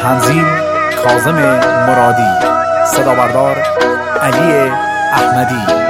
تنظیم کاظم مرادی، صدا بردار علی احمدی.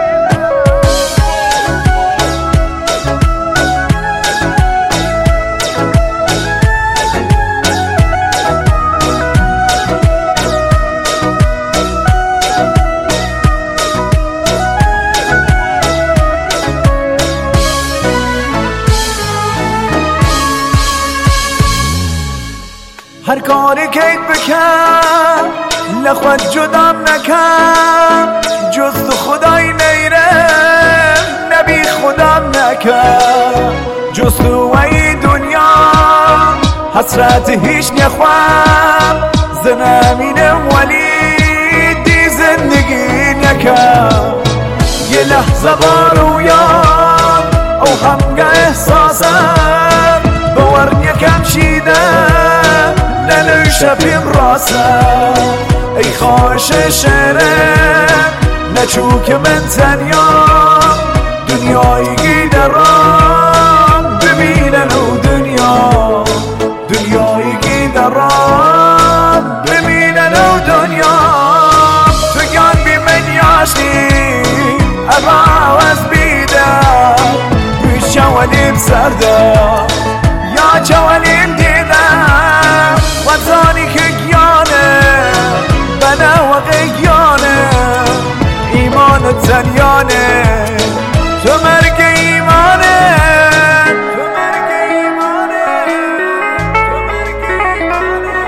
هر کاری که بکن لخوت جدام نکن، جز تو خدای نیره نبی خودم نکن، جز تو ای دنیا حسرت هیچ نخوام، زنمینم ولی دی زندگی نکن. یه لحظه بارویم او همگه احساسم باور یکم شیدم ننوی شبیم راسم. ای خواهش شعرم نچو که من تنیام، دنیایی درام ببینن و دنیا، دنیایی درام ببینن و دنیا. تو گان بی من یاشتی عوض بیدم بیش جوانیم سردم یا جوانیم دیدم وطانی که گیانه بنا و غیانه ایمان و تنیانه تو مرگ ایمانه تو مرگ ایمانه تو مرگ ایمانه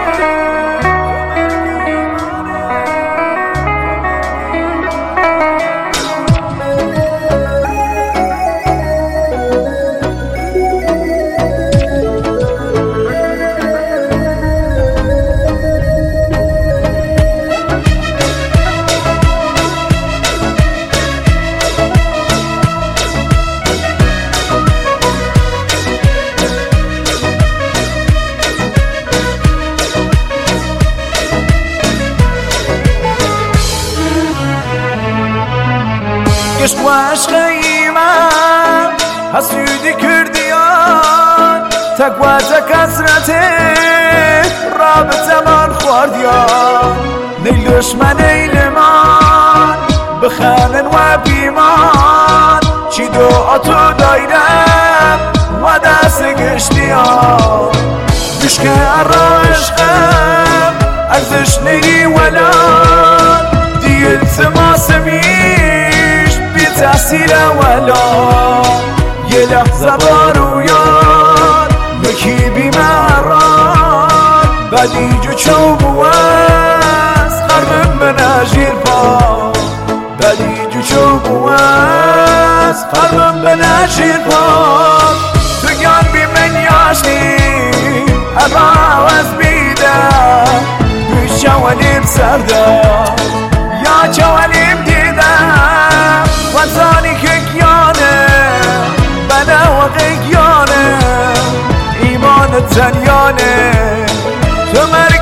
عشق و عشق ایمان حسودی کردیان تک و تک حسرت رابطه من خوردیان. نیل دشمن ایلمان بخانن و بیمان چی دعا تو دایرم و دست گشتیان. بشکه ارا عشقم ارزش نیری ولان دی التماس تأثیر اولا. یه لحظه بارویان یکی بیماران بدی جو چوب است خرم به نجیر پا، بدی جو چوب است خرم به نجیر پا. تو گان بی من یاشتی عوض بیدم بیش جوانیم سردم یا جوانیم دیدم وطانی که گیانه بنا و غیانه ایمان تنیانه تو مرگ